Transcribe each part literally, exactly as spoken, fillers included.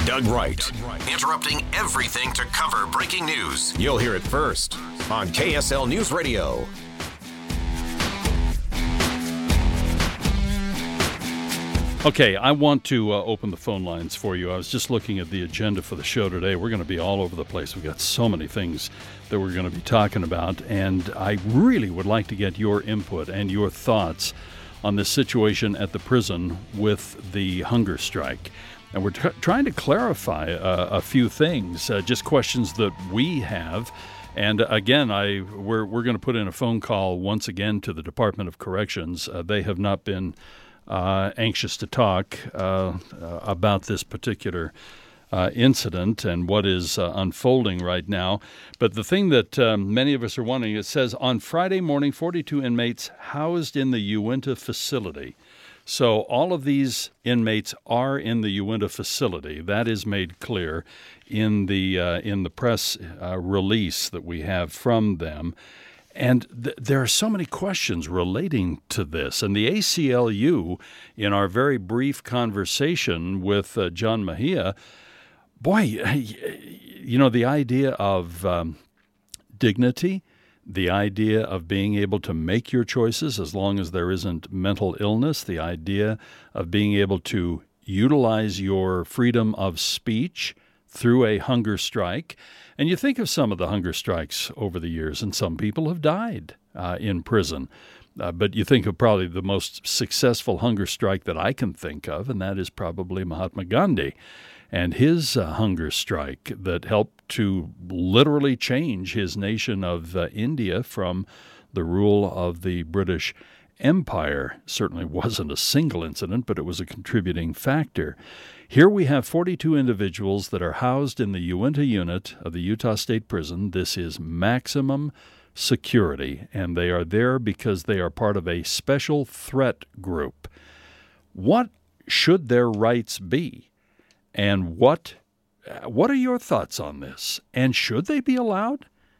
Doug Wright, interrupting everything to cover breaking news. You'll hear it first on K S L News Radio. Okay, I want to uh, open the phone lines for you. I was just looking at the agenda for the show today. We're going to be all over the place. We've got so many things that we're going to be talking about, and I really would like to get your input and your thoughts on this situation at the prison with the hunger strike. And we're t- trying to clarify uh, a few things, uh, just questions that we have. And uh, again, I we're we're going to put in a phone call once again to the Department of Corrections. Uh, they have not been uh, anxious to talk uh, uh, about this particular uh, incident and what is uh, unfolding right now. But the thing that um, many of us are wondering, it says on Friday morning, forty-two inmates housed in the Uinta facility. So all of these inmates are in the Uinta facility. That is made clear in the uh, in the press uh, release that we have from them. And th- there are so many questions relating to this. And the A C L U, in our very brief conversation with uh, John Mejia, boy, you know, the idea of um, dignity, the idea of being able to make your choices as long as there isn't mental illness, the idea of being able to utilize your freedom of speech through a hunger strike. And you think of some of the hunger strikes over the years, and some people have died uh, in prison. Uh, but you think of probably the most successful hunger strike that I can think of, and that is probably Mahatma Gandhi and his uh, hunger strike that helped to literally change his nation of uh, India from the rule of the British Empire. Certainly wasn't a single incident, but it was a contributing factor. Here we have forty-two individuals that are housed in the Uinta unit of the Utah State Prison. This is maximum security, and they are there because they are part of a special threat group. What should their rights be? And what what are your thoughts on this? And should they be allowed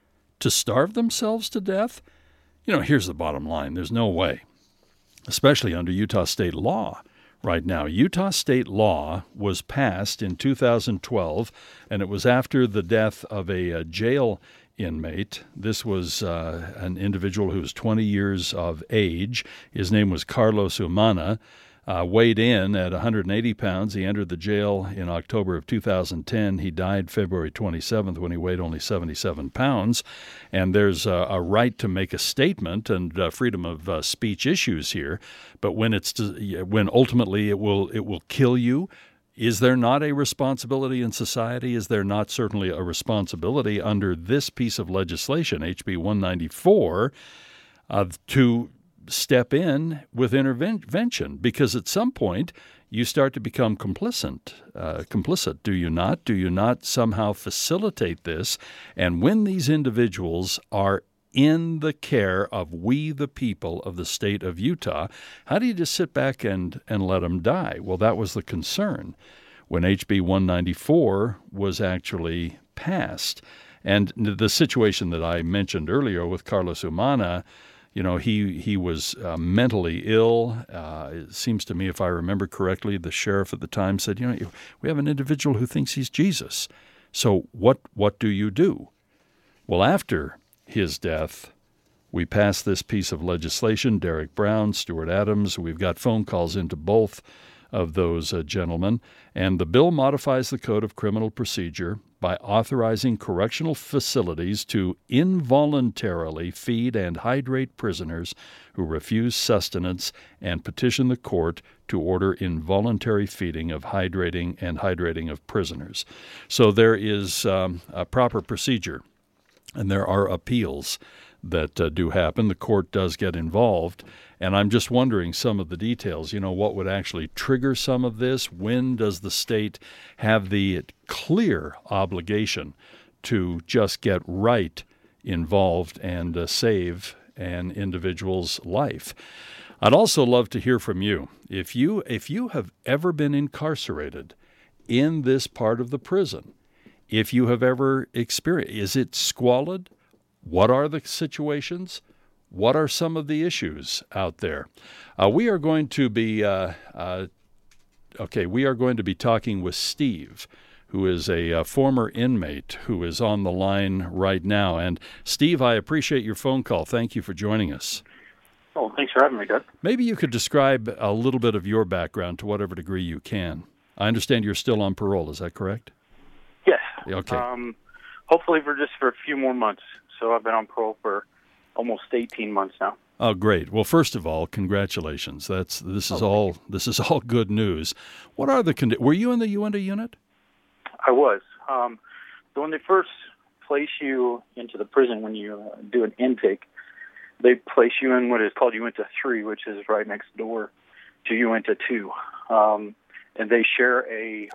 to starve themselves to death? You know, here's the bottom line. There's no way, especially under Utah state law right now. Utah state law was passed in two thousand twelve, and it was after the death of a, a jail inmate. This was uh, an individual who was twenty years of age. His name was Carlos Umana. Uh, weighed in at one hundred eighty pounds. He entered the jail in October of two thousand ten. He died February twenty-seventh when he weighed only seventy-seven pounds. And there's a, a right to make a statement and uh, freedom of uh, speech issues here. But when it's to, when ultimately it will it will kill you, is there not a responsibility in society? Is there not certainly a responsibility under this piece of legislation, H B one ninety-four, uh, to step in with intervention? Because at some point you start to become complicit. Uh, complicit, do you not? Do you not somehow facilitate this? And when these individuals are in the care of we the people of the state of Utah, how do you just sit back and, and let them die? Well, that was the concern when H B one ninety-four was actually passed. And the situation that I mentioned earlier with Carlos Umana, you know, he he was uh, mentally ill. Uh, it seems to me, if I remember correctly, the sheriff at the time said, you know, we have an individual who thinks he's Jesus. So what what do you do? Well, after his death, we passed this piece of legislation. Derek Brown, Stuart Adams, we've got phone calls into both of those uh, gentlemen. And the bill modifies the Code of Criminal Procedure by authorizing correctional facilities to involuntarily feed and hydrate prisoners who refuse sustenance and petition the court to order involuntary feeding of hydrating and hydrating of prisoners. So there is um, a proper procedure, and there are appeals that uh, do happen. The court does get involved, and I'm just wondering some of the details. You know, what would actually trigger some of this? When does the state have the clear obligation to just get right involved and uh, save an individual's life? I'd also love to hear from you. If you if you have ever been incarcerated in this part of the prison, if you have ever experienced, is it squalid? What are the situations? What are some of the issues out there? Uh, we are going to be, uh, uh, okay, we are going to be talking with Steve who is a, uh former inmate who is on the line right now. And Steve, I appreciate your phone call. Thank you for joining us. Oh, thanks for having me, Doug. Maybe you could describe a little bit of your background to whatever degree you can. I understand you're still on parole. Is that correct? Yes. Okay. Um, hopefully for just for a few more months. So I've been on parole for almost eighteen months now. Oh, great. Well, first of all, congratulations. That's this is oh, all this is all good news. What are the condi- Were you in the Uinta unit? I was. Um, so when they first place you into the prison, when you uh, do an intake, they place you in what is called Uinta three, which is right next door to Uinta two. Um, and they share a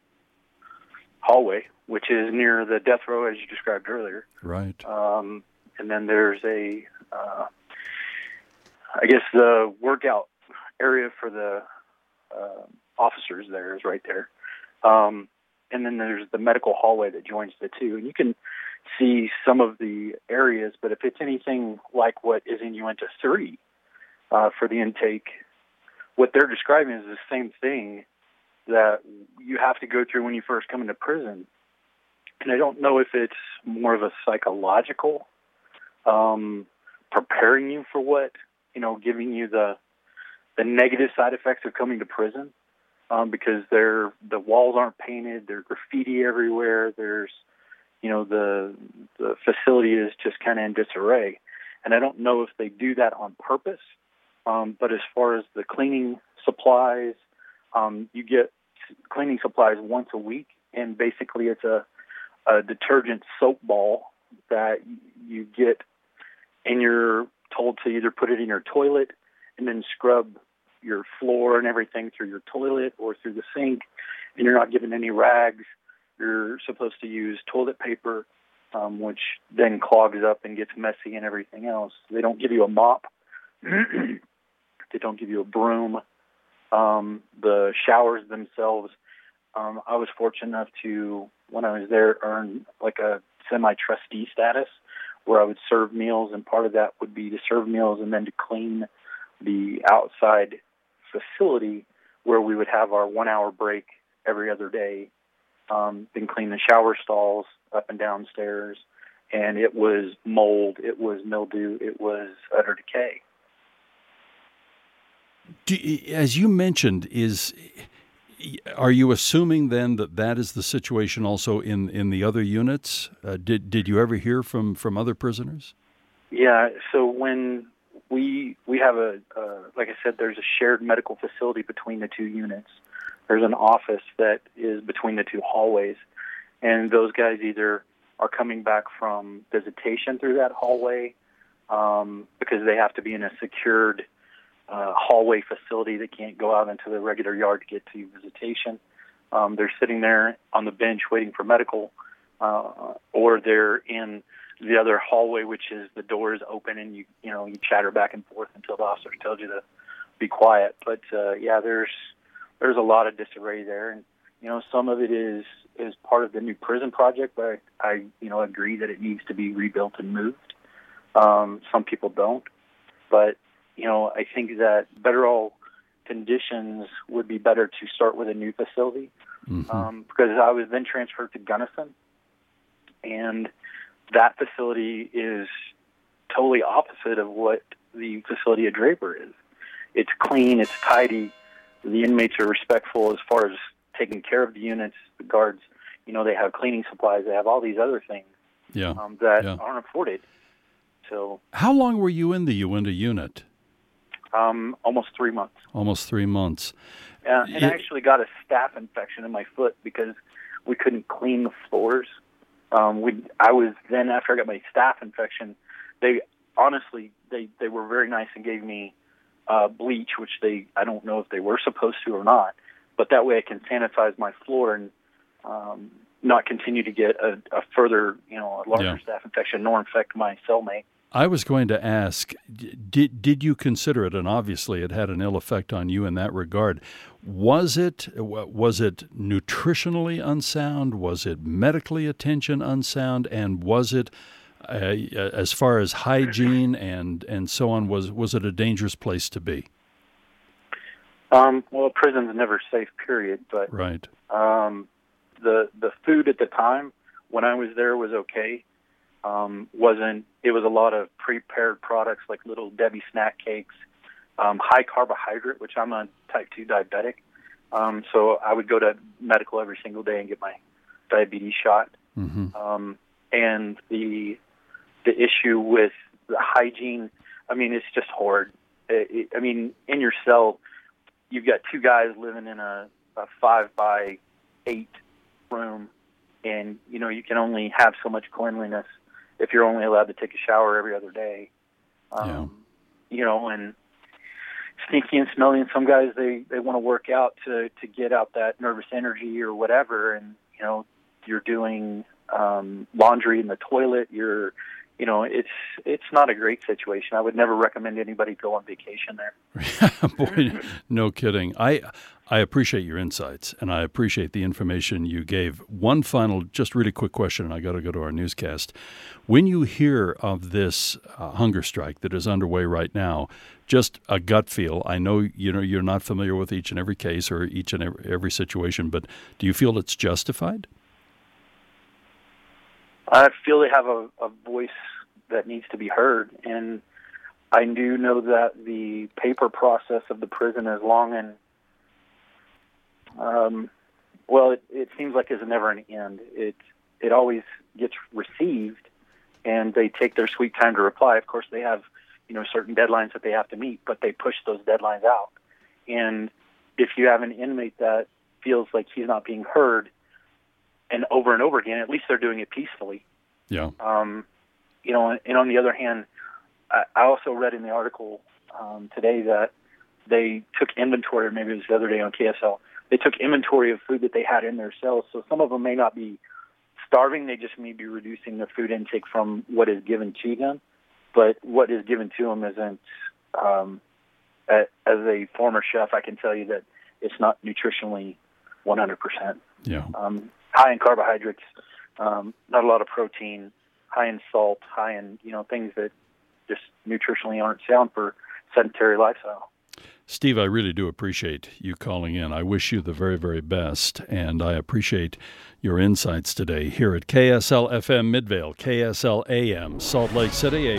hallway, which is near the death row, as you described earlier. Right. Um, and then there's a, uh, I guess the workout area for the uh, officers there is right there. Um, and then there's the medical hallway that joins the two. And you can see some of the areas, but if it's anything like what is in Uinta three uh, for the intake, what they're describing is the same thing that you have to go through when you first come into prison. And I don't know if it's more of a psychological, um, preparing you for what, you know, giving you the the negative side effects of coming to prison, um, because they're, the walls aren't painted, there's graffiti everywhere, there's, you know, the the facility is just kind of in disarray. And I don't know if they do that on purpose, um, but as far as the cleaning supplies, um, you get cleaning supplies once a week, and basically it's a, a detergent soap ball that you get, and you're told to either put it in your toilet and then scrub your floor and everything through your toilet or through the sink, and you're not given any rags. You're supposed to use toilet paper, um, which then clogs up and gets messy and everything else. They don't give you a mop. They don't give you a broom. Um, the showers themselves, um, I was fortunate enough to, when I was there, earn like a semi-trustee status where I would serve meals, and part of that would be to serve meals and then to clean the outside facility where we would have our one-hour break every other day. Um, then clean the shower stalls up and downstairs, and it was mold, it was mildew, it was utter decay. Do, as you mentioned, is are you assuming then that that is the situation also in, in the other units? Uh, did did you ever hear from, from other prisoners? Yeah. So when we we have a uh, like I said, there's a shared medical facility between the two units. There's an office that is between the two hallways, and those guys either are coming back from visitation through that hallway um, because they have to be in a secured uh, hallway facility. They can't go out into the regular yard to get to visitation. Um, they're sitting there on the bench waiting for medical, uh, or they're in the other hallway, which is the door is open and you you know you chatter back and forth until the officer tells you to be quiet. But uh, yeah, there's There's a lot of disarray there, and you know some of it is is part of the new prison project. But I, I you know, agree that it needs to be rebuilt and moved. Um, some people don't, but you know, I think that better all conditions would be better to start with a new facility, mm-hmm. um, because I was then transferred to Gunnison, and that facility is totally opposite of what the facility at Draper is. It's clean, it's tidy. The inmates are respectful as far as taking care of the units. The guards, you know, they have cleaning supplies. They have all these other things yeah. um, that yeah. aren't afforded. So, how long were you in the Uinta unit? Um, almost three months. Almost three months. Uh, and it, I actually got a staph infection in my foot because we couldn't clean the floors. Um, we, I was then, after I got my staph infection, they honestly, they, they were very nice and gave me Uh, bleach, which they, I don't know if they were supposed to or not, but that way I can sanitize my floor and um, not continue to get a, a further, you know, a larger yeah. staph infection nor infect my cellmate. I was going to ask, did did you consider it, and obviously it had an ill effect on you in that regard, was it, was it nutritionally unsound, was it medically attention unsound, and was it Uh, as far as hygiene and, and so on, was was it a dangerous place to be? Um, well, prison's never safe, period. But right. um, the the food at the time when I was there was okay. Um, wasn't it was a lot of prepared products like Little Debbie snack cakes, um, high carbohydrate, which I'm a type two diabetic. Um, so I would go to medical every single day and get my diabetes shot. Mm-hmm. Um, and the the issue with the hygiene, I mean, it's just horrid. It, it, I mean, in your cell, you've got two guys living in a, a five by eight room, and you know you can only have so much cleanliness if you're only allowed to take a shower every other day. Um, yeah. You know, and stinky and smelly, and some guys they, they want to work out to, to get out that nervous energy or whatever, and you know you're doing um, laundry in the toilet. You're, you know, it's it's not a great situation. I would never recommend anybody go on vacation there. Boy, no kidding. I I appreciate your insights, and I appreciate the information you gave. One final, just really quick question, and I got to go to our newscast. When you hear of this uh, hunger strike that is underway right now, just a gut feel. I know you know you're not familiar with each and every case or each and every, every situation, but do you feel it's justified? I feel they have a, a voice that needs to be heard, and I do know that the paper process of the prison is long, and um, well, it, it seems like there's never an end. It it always gets received, and they take their sweet time to reply. Of course, they have you know certain deadlines that they have to meet, but they push those deadlines out. And if you have an inmate that feels like he's not being heard, and over and over again, at least they're doing it peacefully. Yeah. Um, you know, and on the other hand, I, I also read in the article um, today that they took inventory, or maybe it was the other day on K S L, they took inventory of food that they had in their cells. So some of them may not be starving, they just may be reducing their food intake from what is given to them. But what is given to them isn't, um, as a former chef, I can tell you that it's not nutritionally one hundred percent. Yeah. Um, high in carbohydrates, um, not a lot of protein, high in salt, high in, you know, things that just nutritionally aren't sound for sedentary lifestyle. Steve, I really do appreciate you calling in. I wish you the very, very best, and I appreciate your insights today here at K S L F M Midvale, K S L A M, Salt Lake City, a